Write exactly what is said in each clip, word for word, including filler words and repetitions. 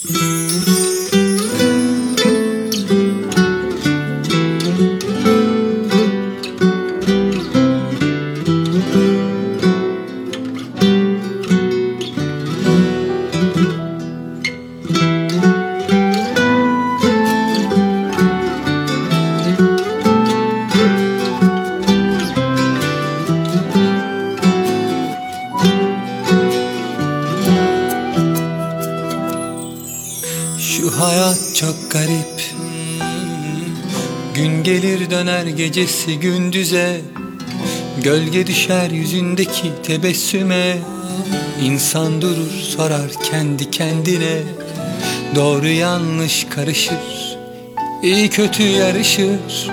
Şu hayat çok garip. Gün gelir döner gecesi gündüze, gölge düşer yüzündeki tebessüme. İnsan durur sorar kendi kendine, doğru yanlış karışır, iyi kötü yarışır.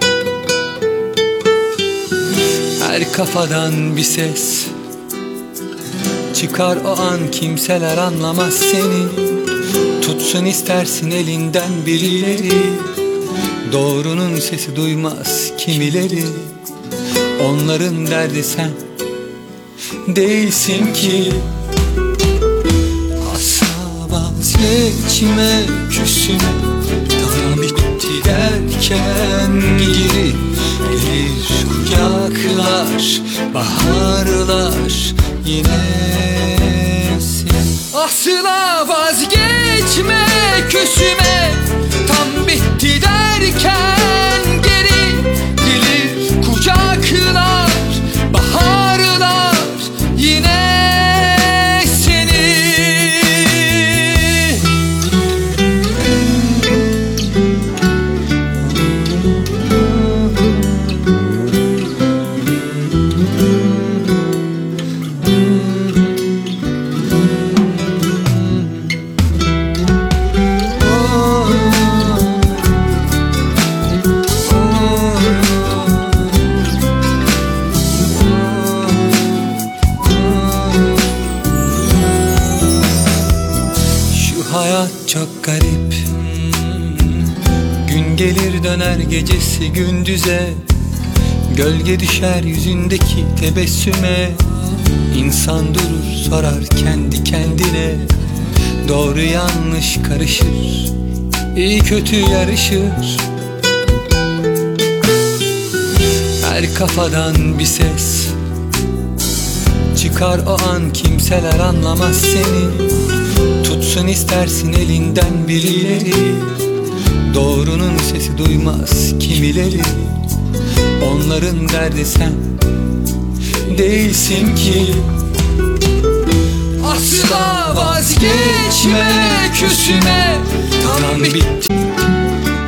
Her kafadan bir ses çıkar o an, kimseler anlamaz seni. Tutsun istersin elinden birileri, doğrunun sesi duymaz kimileri. Onların derdi sen değilsin ki. Asla vazgeçme, küsme, tamam bitti derken geri gelir kucaklar, baharlar yine sen. Asla vazgeçme, küsme, tam bitti derken geri gelir kucaklar, baharlar yine seni. Hayat çok garip. Gün gelir döner gecesi gündüze, gölge düşer yüzündeki tebessüme. İnsan durur sorar kendi kendine, doğru yanlış karışır, iyi kötü yarışır. Her kafadan bir ses çıkar o an, kimseler anlamaz seni. Tutsun istersin elinden birileri, doğrunun sesi duymaz kimileri. Onların derdi sen değilsin ki. Asla vazgeçme, küsme, tam bitti